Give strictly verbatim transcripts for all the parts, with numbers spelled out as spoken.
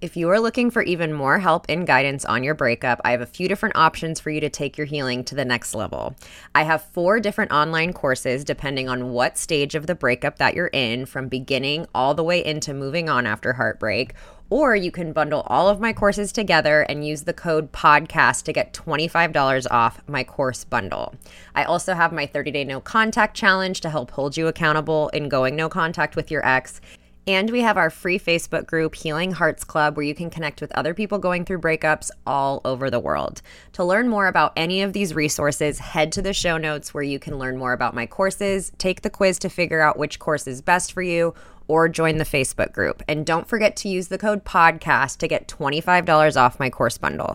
If you are looking for even more help and guidance on your breakup, I have a few different options for you to take your healing to the next level. I have four different online courses depending on what stage of the breakup that you're in, from beginning all the way into moving on after heartbreak. Or you can bundle all of my courses together and use the code PODCAST to get twenty-five dollars off my course bundle. I also have my thirty-day no contact challenge to help hold you accountable in going no contact with your ex. And we have our free Facebook group, Healing Hearts Club, where you can connect with other people going through breakups all over the world. To learn more about any of these resources, head to the show notes where you can learn more about my courses, take the quiz to figure out which course is best for you, or join the Facebook group. And don't forget to use the code PODCAST to get twenty-five dollars off my course bundle.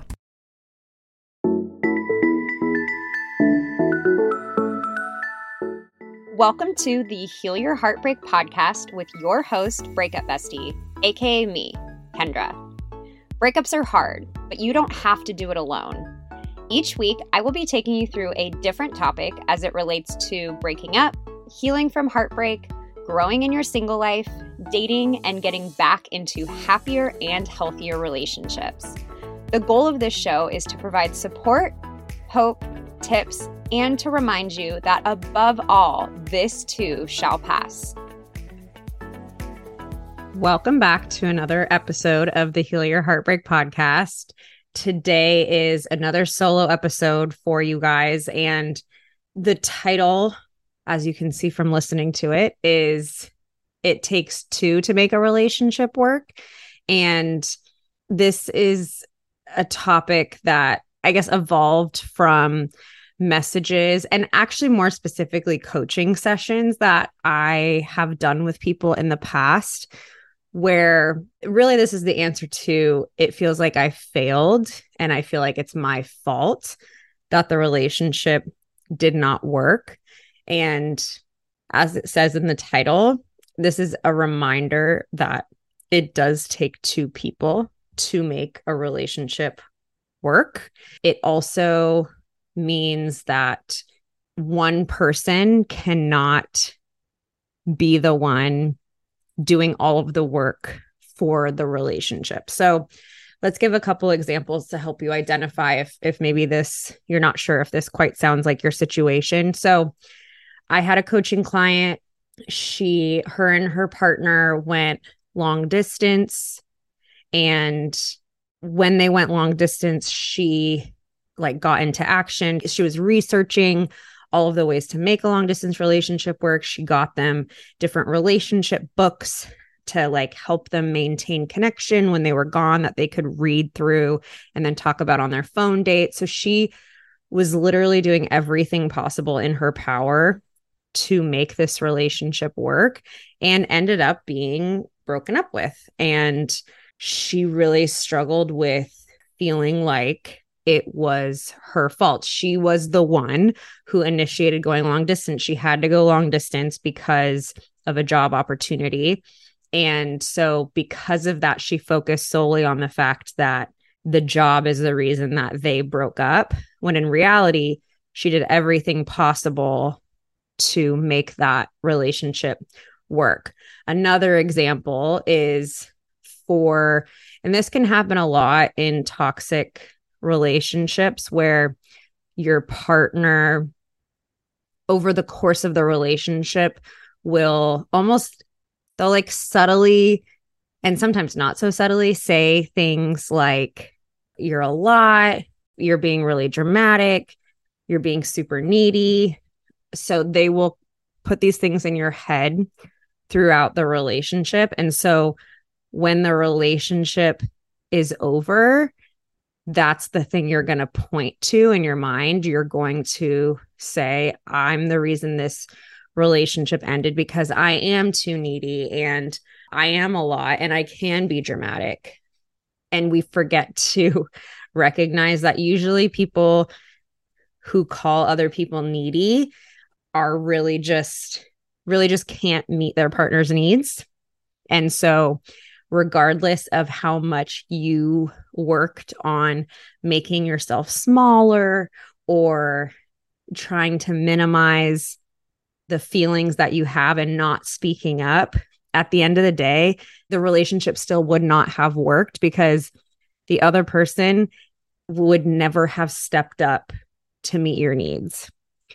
Welcome to the Heal Your Heartbreak podcast with your host, Breakup Bestie, aka me, Kendra. Breakups are hard, but you don't have to do it alone. Each week, I will be taking you through a different topic as it relates to breaking up, healing from heartbreak, growing in your single life, dating, and getting back into happier and healthier relationships. The goal of this show is to provide support, hope, tips, and to remind you that above all, this too shall pass. Welcome back to another episode of the Heal Your Heartbreak podcast. Today is another solo episode for you guys, and the title, as you can see from listening to it, is It Takes Two to Make a Relationship Work. And this is a topic that I guess evolved from messages and actually more specifically coaching sessions that I have done with people in the past, where really this is the answer to, it feels like I failed and I feel like it's my fault that the relationship did not work. And as it says in the title, this is a reminder that it does take two people to make a relationship work. It also means that one person cannot be the one doing all of the work for the relationship. So let's give a couple examples to help you identify if if maybe this, you're not sure if this quite sounds like your situation. So I had a coaching client. She, her and her partner went long distance. And when they went long distance, she like got into action. She was researching all of the ways to make a long distance relationship work. She got them different relationship books to like help them maintain connection when they were gone, that they could read through and then talk about on their phone date. So she was literally doing everything possible in her power to make this relationship work, and ended up being broken up with. And she really struggled with feeling like it was her fault. She was the one who initiated going long distance. She had to go long distance because of a job opportunity. And so because of that, she focused solely on the fact that the job is the reason that they broke up, when in reality, she did everything possible to make that relationship work. Another example is for, and this can happen a lot in toxic relationships, where your partner over the course of the relationship will almost, they'll like subtly and sometimes not so subtly say things like, you're a lot, you're being really dramatic, you're being super needy. So they will put these things in your head throughout the relationship. And so when the relationship is over, that's the thing you're going to point to in your mind. You're going to say, I'm the reason this relationship ended because I am too needy and I am a lot and I can be dramatic. And we forget to recognize that usually people who call other people needy are really just, really just can't meet their partner's needs. And so regardless of how much you worked on making yourself smaller or trying to minimize the feelings that you have and not speaking up, at the end of the day, the relationship still would not have worked because the other person would never have stepped up to meet your needs.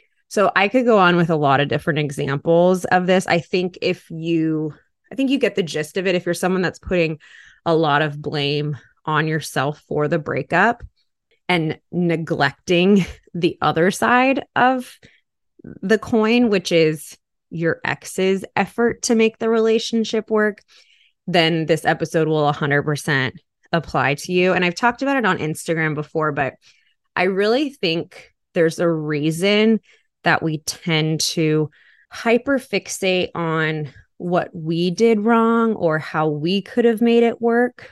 So I could go on with a lot of different examples of this. I think if you, I think you get the gist of it. If you're someone that's putting a lot of blame on yourself for the breakup and neglecting the other side of the coin, which is your ex's effort to make the relationship work, then this episode will one hundred percent apply to you. And I've talked about it on Instagram before, but I really think there's a reason that we tend to hyperfixate on what we did wrong or how we could have made it work.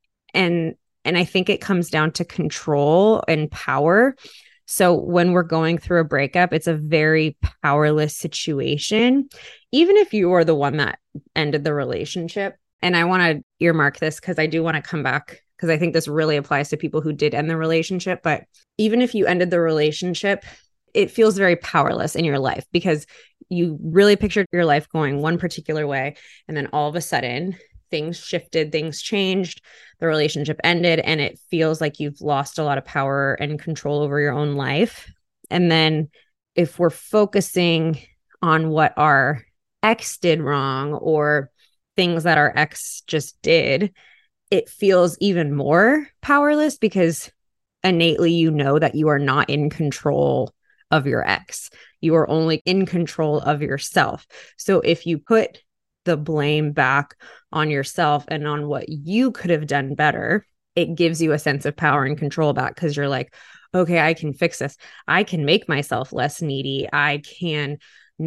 And and I think it comes down to control and power. So when we're going through a breakup, it's a very powerless situation, even if you are the one that ended the relationship. And I want to earmark this because I do want to come back because I think this really applies to people who did end the relationship. But even if you ended the relationship, it feels very powerless in your life because you really pictured your life going one particular way. And then all of a sudden, things shifted, things changed, the relationship ended, and it feels like you've lost a lot of power and control over your own life. And then if we're focusing on what our ex did wrong or things that our ex just did, it feels even more powerless because innately you know that you are not in control of your ex. You are only in control of yourself. So if you put the blame back on yourself and on what you could have done better, it gives you a sense of power and control back because you're like, okay, I can fix this. I can make myself less needy. I can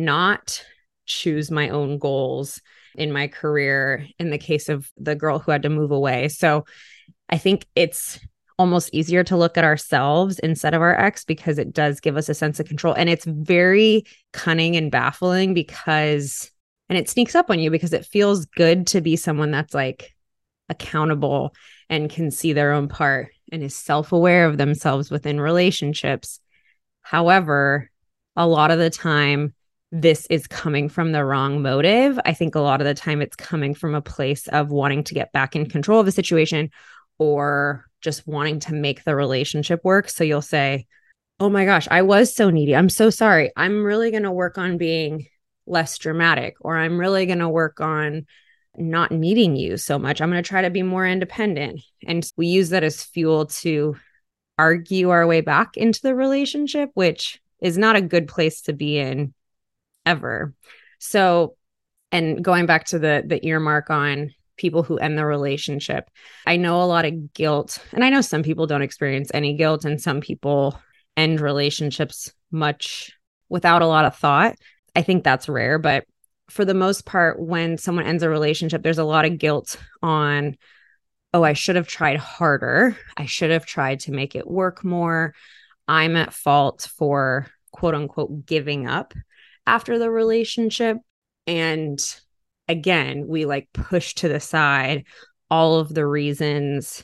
not choose my own goals in my career in the case of the girl who had to move away. So I think it's almost easier to look at ourselves instead of our ex because it does give us a sense of control. And it's very cunning and baffling because And it sneaks up on you because it feels good to be someone that's like accountable and can see their own part and is self-aware of themselves within relationships. However, a lot of the time, this is coming from the wrong motive. I think a lot of the time it's coming from a place of wanting to get back in control of the situation or just wanting to make the relationship work. So you'll say, oh my gosh, I was so needy. I'm so sorry. I'm really going to work on being less dramatic, or I'm really going to work on not needing you so much. I'm going to try to be more independent. And we use that as fuel to argue our way back into the relationship, which is not a good place to be in ever. So, and going back to the the earmark on people who end the relationship, I know a lot of guilt, and I know some people don't experience any guilt, and some people end relationships much without a lot of thought. I think that's rare, but for the most part, when someone ends a relationship, there's a lot of guilt on, oh, I should have tried harder. I should have tried to make it work more. I'm at fault for quote unquote giving up after the relationship. And again, we like push to the side all of the reasons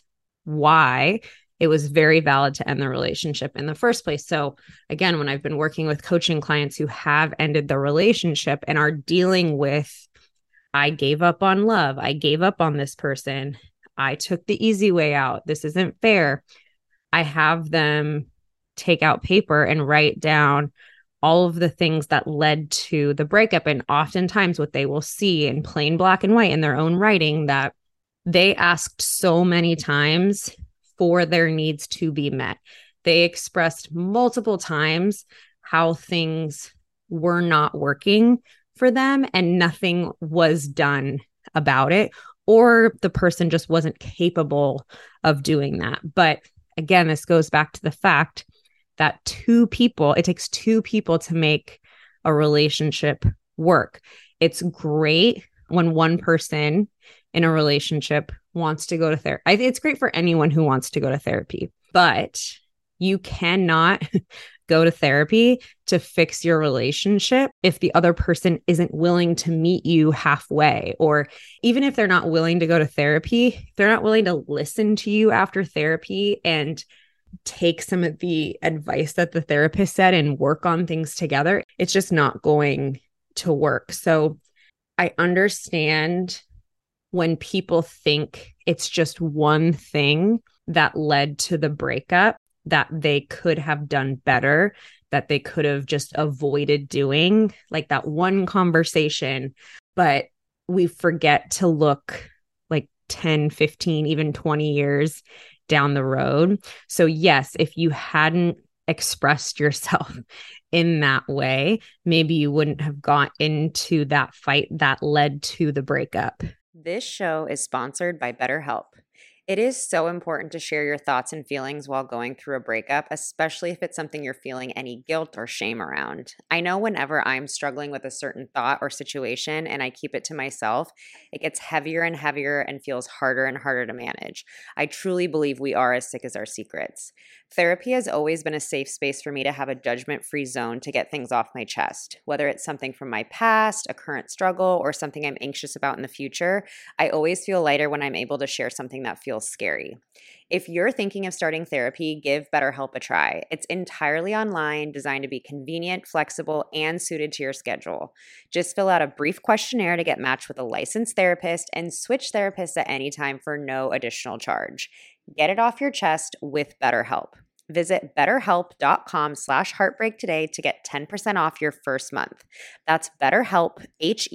why it was very valid to end the relationship in the first place. So again, when I've been working with coaching clients who have ended the relationship and are dealing with, I gave up on love, I gave up on this person, I took the easy way out, this isn't fair, I have them take out paper and write down all of the things that led to the breakup. And oftentimes what they will see in plain black and white in their own writing, that they asked so many times for their needs to be met. They expressed multiple times how things were not working for them and nothing was done about it, or the person just wasn't capable of doing that. But again, this goes back to the fact that two people, it takes two people to make a relationship work. It's great when one person in a relationship wants to go to therapy. It's great for anyone who wants to go to therapy, but you cannot go to therapy to fix your relationship if the other person isn't willing to meet you halfway. Or even if they're not willing to go to therapy, they're not willing to listen to you after therapy and take some of the advice that the therapist said and work on things together. It's just not going to work. So I understand when people think it's just one thing that led to the breakup that they could have done better, that they could have just avoided doing, like that one conversation. But we forget to look like ten, fifteen, even twenty years down the road. So yes, if you hadn't expressed yourself in that way, maybe you wouldn't have got into that fight that led to the breakup. This show is sponsored by BetterHelp. It is so important to share your thoughts and feelings while going through a breakup, especially if it's something you're feeling any guilt or shame around. I know whenever I'm struggling with a certain thought or situation and I keep it to myself, it gets heavier and heavier and feels harder and harder to manage. I truly believe we are as sick as our secrets. Therapy has always been a safe space for me to have a judgment-free zone to get things off my chest. Whether it's something from my past, a current struggle, or something I'm anxious about in the future, I always feel lighter when I'm able to share something that feels scary. If you're thinking of starting therapy, give BetterHelp a try. It's entirely online, designed to be convenient, flexible, and suited to your schedule. Just fill out a brief questionnaire to get matched with a licensed therapist and switch therapists at any time for no additional charge. Get it off your chest with BetterHelp. Visit betterhelp.com slash heartbreak today to get ten percent off your first month. That's betterhelp,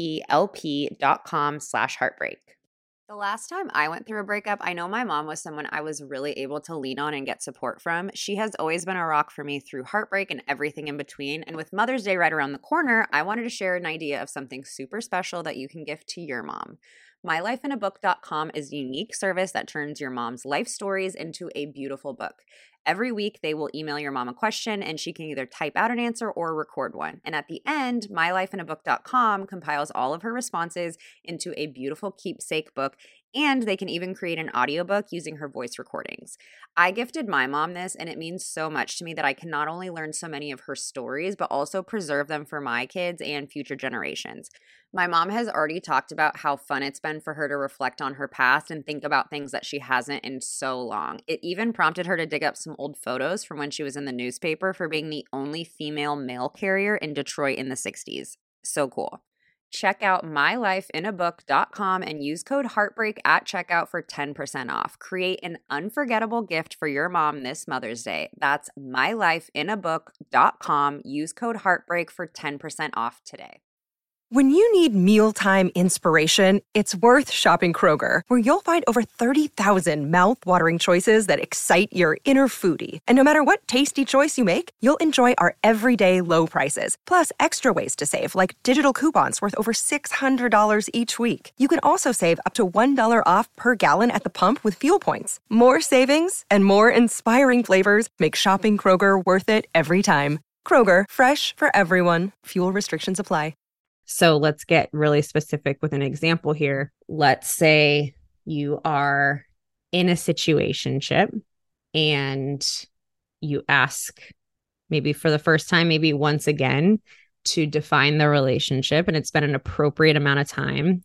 H-E-L-P dot com slash heartbreak. The last time I went through a breakup, I know my mom was someone I was really able to lean on and get support from. She has always been a rock for me through heartbreak and everything in between. And with Mother's Day right around the corner, I wanted to share an idea of something super special that you can gift to your mom. my life in a book dot com is a unique service that turns your mom's life stories into a beautiful book. Every week, they will email your mom a question, and she can either type out an answer or record one. And at the end, my life in a book dot com compiles all of her responses into a beautiful keepsake book, and they can even create an audiobook using her voice recordings. I gifted my mom this, and it means so much to me that I can not only learn so many of her stories, but also preserve them for my kids and future generations. My mom has already talked about how fun it's been for her to reflect on her past and think about things that she hasn't in so long. It even prompted her to dig up some old photos from when she was in the newspaper for being the only female mail carrier in Detroit in the sixties. So cool. Check out my life in a book dot com and use code HEARTBREAK at checkout for ten percent off. Create an unforgettable gift for your mom this Mother's Day. That's my life in a book dot com. Use code HEARTBREAK for ten percent off today. When you need mealtime inspiration, it's worth shopping Kroger, where you'll find over thirty thousand mouth-watering choices that excite your inner foodie. And no matter what tasty choice you make, you'll enjoy our everyday low prices, plus extra ways to save, like digital coupons worth over six hundred dollars each week. You can also save up to one dollar off per gallon at the pump with fuel points. More savings and more inspiring flavors make shopping Kroger worth it every time. Kroger, fresh for everyone. Fuel restrictions apply. So let's get really specific with an example here. Let's say you are in a situationship and you ask, maybe for the first time, maybe once again, to define the relationship, and it's been an appropriate amount of time.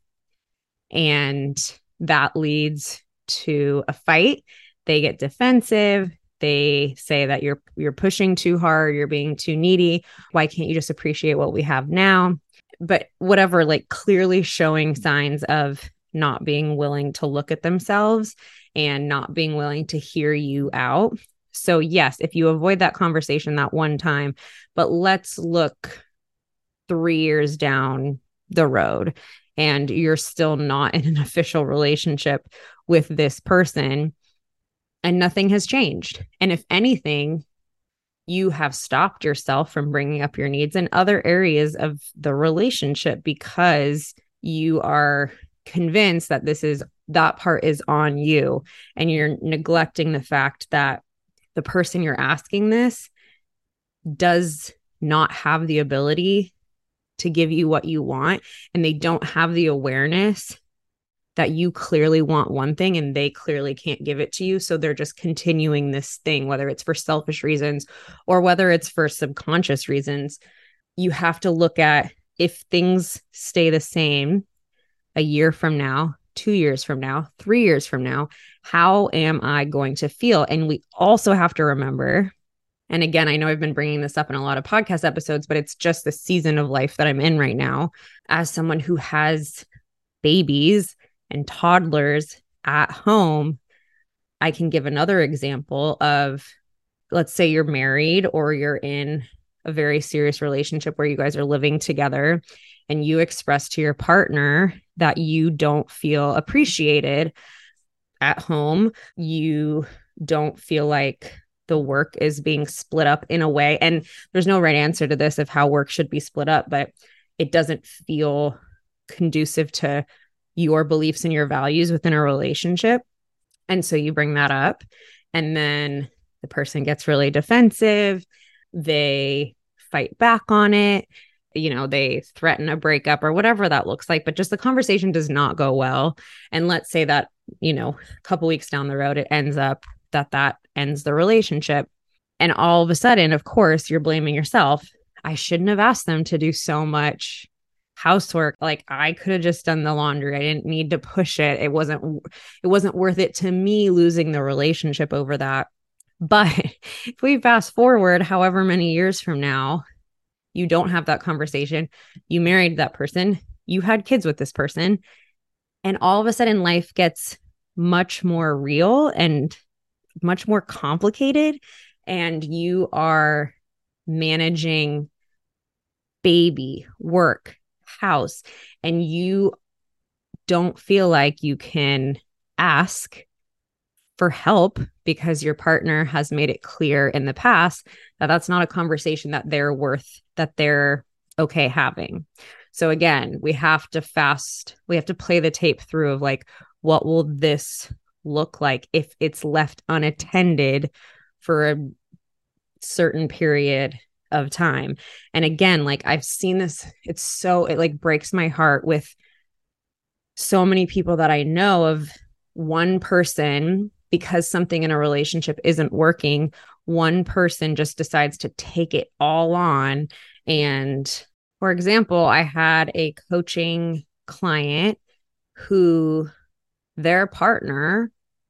And that leads to a fight. They get defensive. They say that you're you're pushing too hard, you're being too needy. Why can't you just appreciate what we have now? But whatever, like clearly showing signs of not being willing to look at themselves and not being willing to hear you out. So yes, if you avoid that conversation that one time, but let's look three years down the road and you're still not in an official relationship with this person and nothing has changed. And if anything, you have stopped yourself from bringing up your needs in other areas of the relationship because you are convinced that this is that part is on you, and you're neglecting the fact that the person you're asking this does not have the ability to give you what you want, and they don't have the awareness that you clearly want one thing and they clearly can't give it to you. So they're just continuing this thing, whether it's for selfish reasons or whether it's for subconscious reasons. You have to look at, if things stay the same a year from now, two years from now, three years from now, how am I going to feel? And we also have to remember And again, I know I've been bringing this up in a lot of podcast episodes, but it's just the season of life that I'm in right now. As someone who has babies and toddlers at home, I can give another example of, let's say you're married or you're in a very serious relationship where you guys are living together and you express to your partner that you don't feel appreciated at home. You don't feel like the work is being split up in a way. And there's no right answer to this of how work should be split up, but it doesn't feel conducive to your beliefs and your values within a relationship. And so you bring that up, and then the person gets really defensive. They fight back on it. You know, they threaten a breakup or whatever that looks like, but just the conversation does not go well. And let's say that, you know, a couple weeks down the road, it ends up that that ends the relationship. And all of a sudden, of course, you're blaming yourself. I shouldn't have asked them to do so much housework. Like, I could have just done the laundry. I didn't need to push it. It wasn't, it wasn't worth it to me losing the relationship over that. But if we fast forward however many years from now, you don't have that conversation. You married that person. You had kids with this person. And all of a sudden life gets much more real and much more complicated. And you are managing baby, work, house, and you don't feel like you can ask for help because your partner has made it clear in the past that that's not a conversation that they're worth, that they're okay having. So again, we have to fast, we have to play the tape through of like, what will this look like if it's left unattended for a certain period of time? And again, like I've seen this, it's so, it like breaks my heart with so many people that I know of one person, because something in a relationship isn't working, one person just decides to take it all on. And for example, I had a coaching client who their partner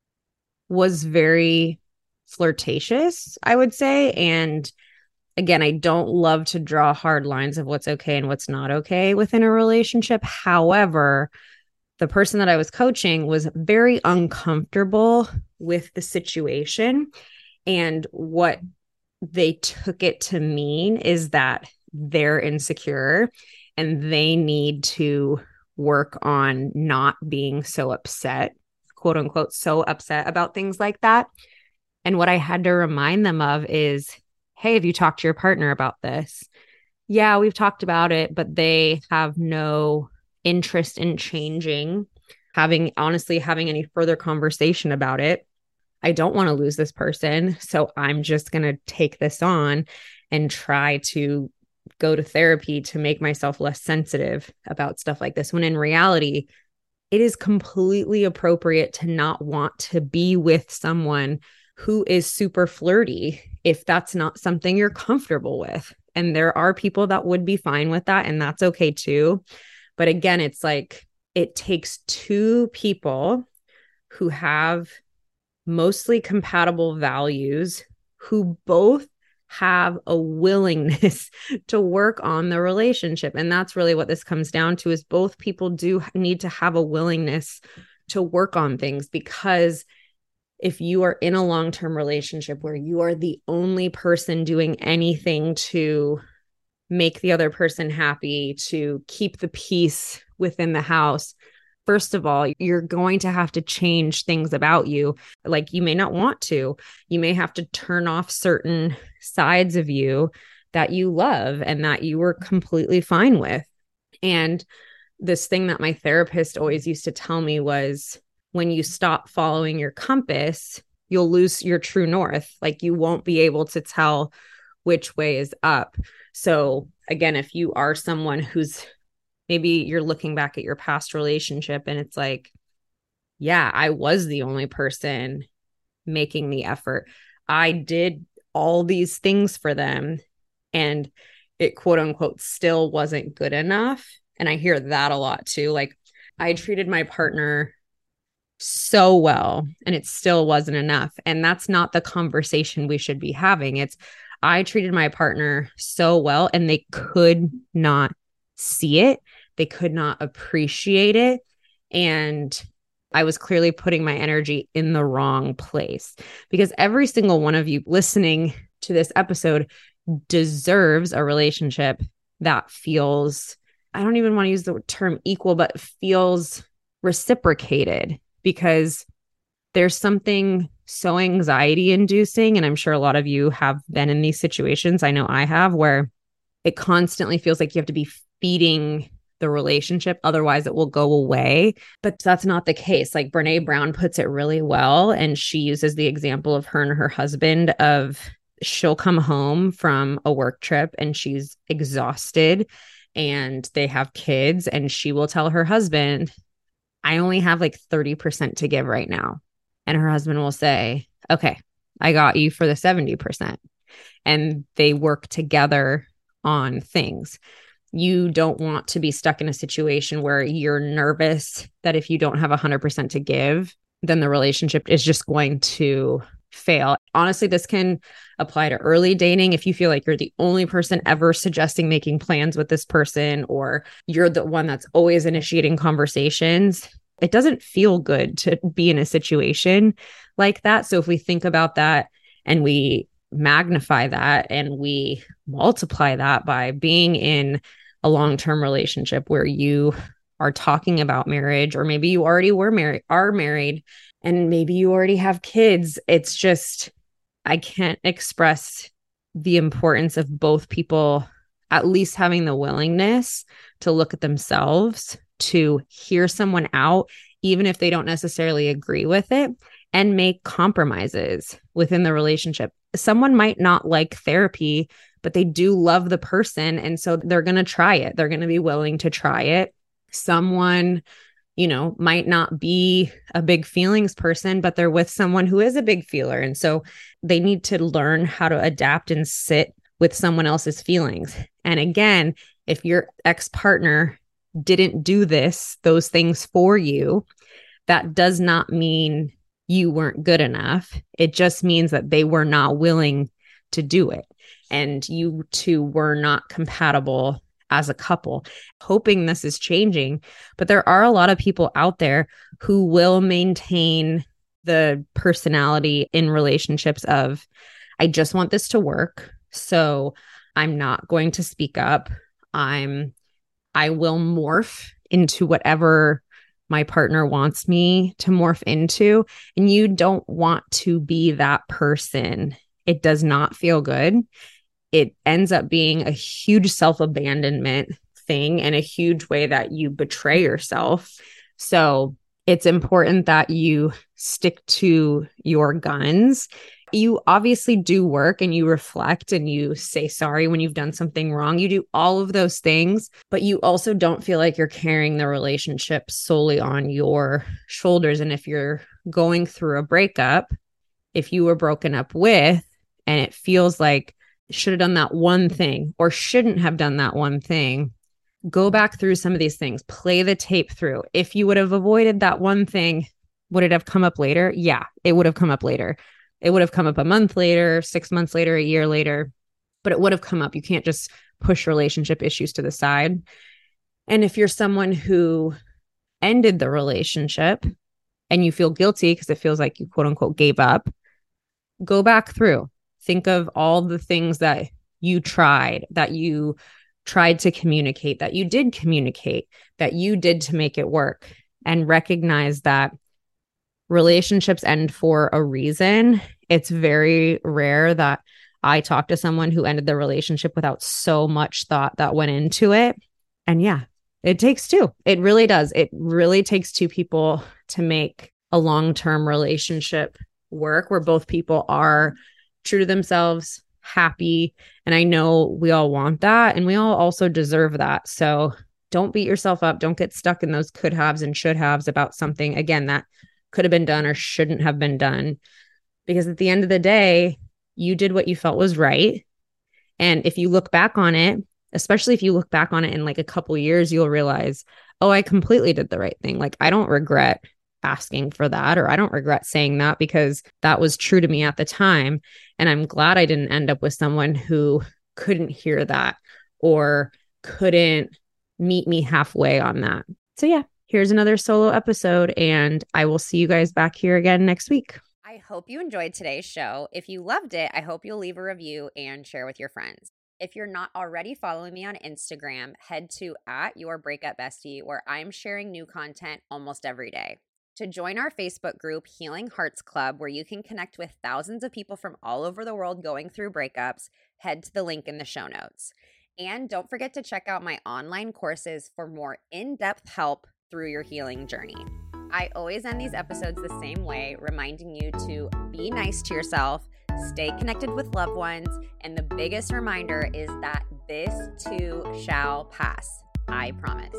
was very flirtatious, I would say. And again, I don't love to draw hard lines of what's okay and what's not okay within a relationship. However, the person that I was coaching was very uncomfortable with the situation. And what they took it to mean is that they're insecure and they need to work on not being so upset, quote unquote, so upset about things like that. And what I had to remind them of is, hey, have you talked to your partner about this? Yeah, we've talked about it, but they have no interest in changing, having, honestly, having any further conversation about it. I don't want to lose this person. So I'm just going to take this on and try to go to therapy to make myself less sensitive about stuff like this. When in reality, it is completely appropriate to not want to be with someone who is super flirty if that's not something you're comfortable with. And there are people that would be fine with that, and that's okay too. But again, it's like it takes two people who have mostly compatible values, who both have a willingness to work on the relationship. And that's really what this comes down to, is both people do need to have a willingness to work on things. Because if you are in a long-term relationship where you are the only person doing anything to make the other person happy, to keep the peace within the house, first of all, you're going to have to change things about you. Like, you may not want to. You may have to turn off certain sides of you that you love and that you were completely fine with. And this thing that my therapist always used to tell me was, when you stop following your compass, you'll lose your true north. Like, you won't be able to tell which way is up. So again, if you are someone who's, maybe you're looking back at your past relationship and it's like, yeah, I was the only person making the effort. I did all these things for them and it, quote unquote, still wasn't good enough. And I hear that a lot too. Like, I treated my partner so well and it still wasn't enough. And that's not the conversation we should be having. It's, I treated my partner so well and they could not see it. They could not appreciate it. And I was clearly putting my energy in the wrong place, because every single one of you listening to this episode deserves a relationship that feels, I don't even want to use the term equal, but feels reciprocated, because there's something so anxiety inducing. And I'm sure a lot of you have been in these situations. I know I have, where it constantly feels like you have to be feeding the relationship, otherwise it will go away. But that's not the case. Like Brene Brown puts it really well. And she uses the example of her and her husband of, she'll come home from a work trip and she's exhausted and they have kids, and she will tell her husband, I only have like thirty percent to give right now. And her husband will say, okay, I got you for the seventy percent. And they work together on things. You don't want to be stuck in a situation where you're nervous that if you don't have one hundred percent to give, then the relationship is just going to fail. Honestly, this can apply to early dating. If you feel like you're the only person ever suggesting making plans with this person, or you're the one that's always initiating conversations, it doesn't feel good to be in a situation like that. So if we think about that and we magnify that and we multiply that by being in a long-term relationship where you are talking about marriage, or maybe you already were married, are married, and maybe you already have kids, it's just, I can't express the importance of both people at least having the willingness to look at themselves, to hear someone out, even if they don't necessarily agree with it, and make compromises within the relationship. Someone might not like therapy, but they do love the person. And so they're going to try it. They're going to be willing to try it. Someone, you know, might not be a big feelings person, but they're with someone who is a big feeler. And so they need to learn how to adapt and sit with someone else's feelings. And again, if your ex-partner didn't do this, those things for you, that does not mean you weren't good enough. It just means that they were not willing to do it. And you two were not compatible as a couple. Hoping this is changing, but there are a lot of people out there who will maintain the personality in relationships of, I just want this to work, so I'm not going to speak up. I'm, I will morph into whatever my partner wants me to morph into. And you don't want to be that person. It does not feel good. It ends up being a huge self-abandonment thing and a huge way that you betray yourself. So it's important that you stick to your guns. You obviously do work and you reflect and you say sorry when you've done something wrong. You do all of those things, but you also don't feel like you're carrying the relationship solely on your shoulders. And if you're going through a breakup, if you were broken up with, and it feels like should have done that one thing or shouldn't have done that one thing, go back through some of these things, play the tape through. If you would have avoided that one thing, would it have come up later? Yeah, it would have come up later. It would have come up a month later, six months later, a year later, but it would have come up. You can't just push relationship issues to the side. And if you're someone who ended the relationship and you feel guilty because it feels like you quote unquote gave up, go back through. Think of all the things that you tried, that you tried to communicate, that you did communicate, that you did to make it work, and recognize that relationships end for a reason. It's very rare that I talk to someone who ended the relationship without so much thought that went into it. And yeah, it takes two. It really does. It really takes two people to make a long-term relationship work where both people are true to themselves, happy. And I know we all want that, and we all also deserve that. So don't beat yourself up. Don't get stuck in those could haves and should haves about something, again, that could have been done or shouldn't have been done. Because at the end of the day, you did what you felt was right. And if you look back on it, especially if you look back on it in like a couple years, you'll realize, oh, I completely did the right thing. Like, I don't regret asking for that, or I don't regret saying that because that was true to me at the time. And I'm glad I didn't end up with someone who couldn't hear that or couldn't meet me halfway on that. So yeah, here's another solo episode, and I will see you guys back here again next week. I hope you enjoyed today's show. If you loved it, I hope you'll leave a review and share with your friends. If you're not already following me on Instagram, head to at your breakup bestie, where I'm sharing new content almost every day. To join our Facebook group, Healing Hearts Club, where you can connect with thousands of people from all over the world going through breakups, head to the link in the show notes. And don't forget to check out my online courses for more in-depth help through your healing journey. I always end these episodes the same way, reminding you to be nice to yourself, stay connected with loved ones, and the biggest reminder is that this too shall pass. I promise.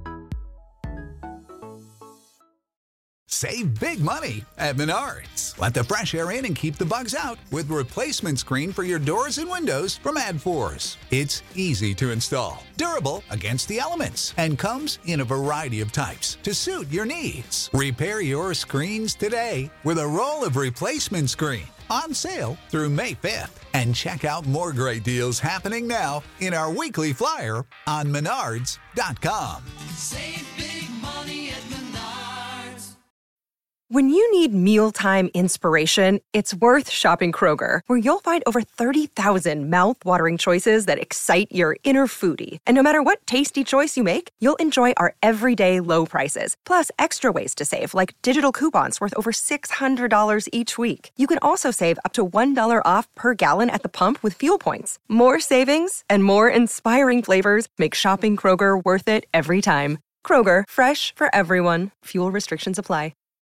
Save big money at Menards. Let the fresh air in and keep the bugs out with replacement screen for your doors and windows from AdForce. It's easy to install, durable against the elements, and comes in a variety of types to suit your needs. Repair your screens today with a roll of replacement screen on sale through May fifth. And check out more great deals happening now in our weekly flyer on menards dot com. Save big money at Menards. When you need mealtime inspiration, it's worth shopping Kroger, where you'll find over thirty thousand mouth-watering choices that excite your inner foodie. And no matter what tasty choice you make, you'll enjoy our everyday low prices, plus extra ways to save, like digital coupons worth over six hundred dollars each week. You can also save up to one dollar off per gallon at the pump with fuel points. More savings and more inspiring flavors make shopping Kroger worth it every time. Kroger, fresh for everyone. Fuel restrictions apply.